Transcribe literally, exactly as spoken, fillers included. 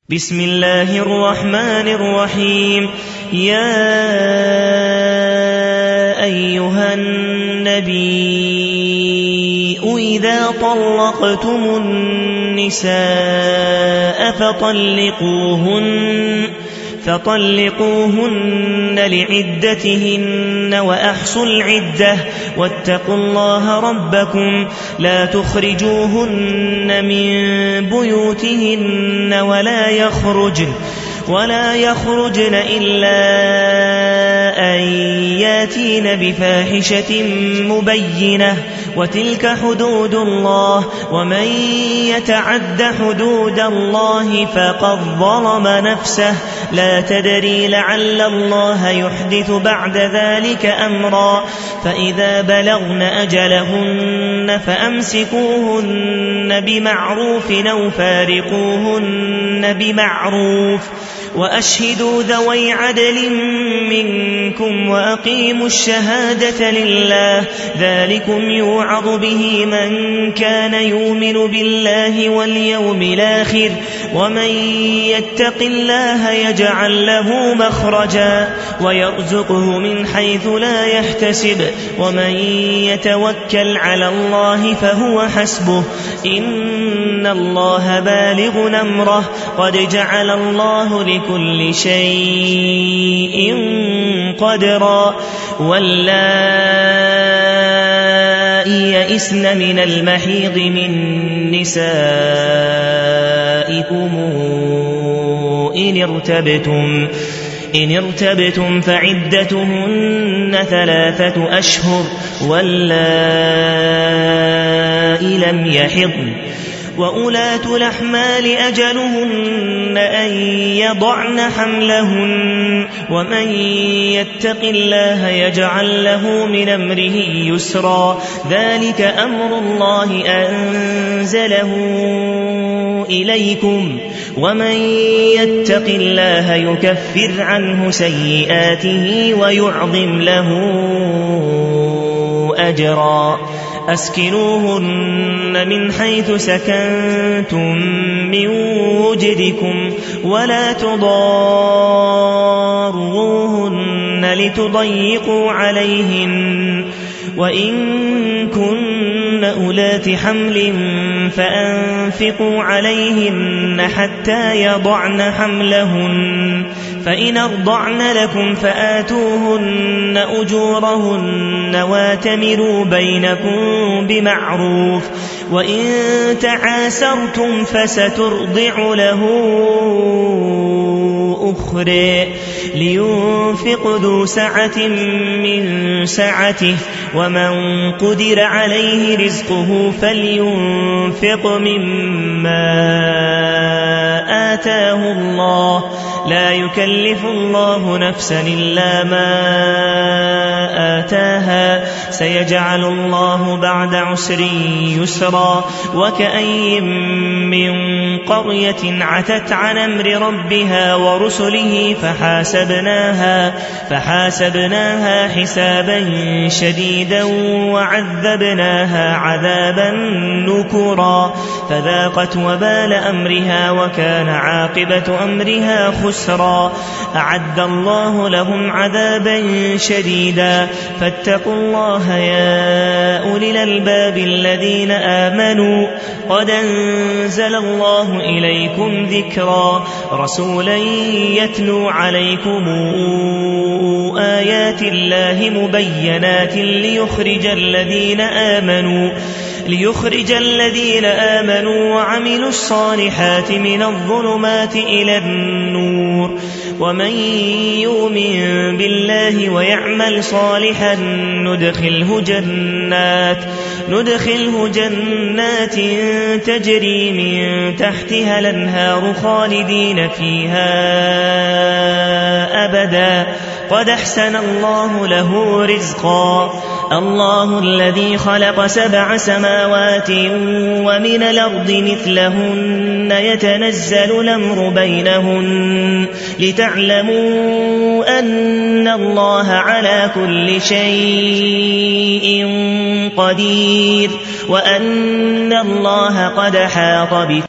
بسم الله الرحمن الرحيم. يا أيها النبي إذا طلقتم النساء فطلقوهن فطلقوهن لعدتهن وأحصوا العدة واتقوا الله ربكم لا تخرجوهن من بيوتهن ولا يخرجن ولا يخرجن إلا أن ياتين بفاحشة مبينة وتلك حدود الله ومن يتعد حدود الله فقد ظلم نفسه لا تدري لعل الله يحدث بعد ذلك أمرا فإذا بلغن أجلهن فأمسكوهن بمعروف أو فارقوهن بمعروف وأشهدوا ذوي عدل منكم وأقيموا الشهادة لله ذلكم يوعظ به من كان يؤمن بالله واليوم الآخر ومن يتق الله يجعل له مخرجا ويرزقه من حيث لا يحتسب ومن يتوكل على الله فهو حسبه إن الله بالغ أمره قد جعل الله لكل شيء قدرا واللائي يئسن من المحيض من نسائكم إن ارتبتم إن ارتبتم فعدتهن ثلاثة أشهر واللائي لم يحضن وأولاة الأحمال أجلهن أن يضعن حملهن ومن يتق الله يجعل له من أمره يسرا ذلك أمر الله أنزله إليكم ومن يتق الله يكفر عنه سيئاته ويعظم له أجرا أسكنوهن من حيث سكنتم من وجدكم ولا تضاروهن لتضيقوا عليهن وإن كن أولات حمل فأنفقوا عليهن حتى يضعن حملهن فإن أرضعن لكم فآتوهن أجورهن واتمروا بينكم بمعروف وإن تعاسرتم فسترضع له أخرى لينفق ذو سعة من سعته ومن قدر عليه رزقه فلينفق مما آتاه الله لا يكلف الله نفسا إلا ما آتاها سيجعل الله بعد عسر يسرا وكأي من قرية عتت عن أمر ربها ورسله فحاسبناها, فحاسبناها حسابا شديدا وعذبناها عذابا نكرا فذاقت وبال أمرها وكان عاقبة أمرها خسرا أعد الله لهم عذابا شديدا فاتقوا الله يا أولي الألباب الذين آمنوا قد أنزل الله إليكم ذكرا رسولا يتلو عليكم آيات الله مبينات ليخرج الذين آمنوا ليخرج الذين آمنوا وعملوا الصالحات من الظلمات إلى النور ومن يؤمن بالله ويعمل صالحا ندخله جنات ندخله جنات تجري من تحتها الأنهار خالدين فيها أبدا قد أحسن الله له رزقا الله الذي خلق سبع سماوات ومن الأرض مثلهن يتنزل الأمر بينهن لتعلموا أن الله على كل شيء قدير وأن الله قد حاط بكل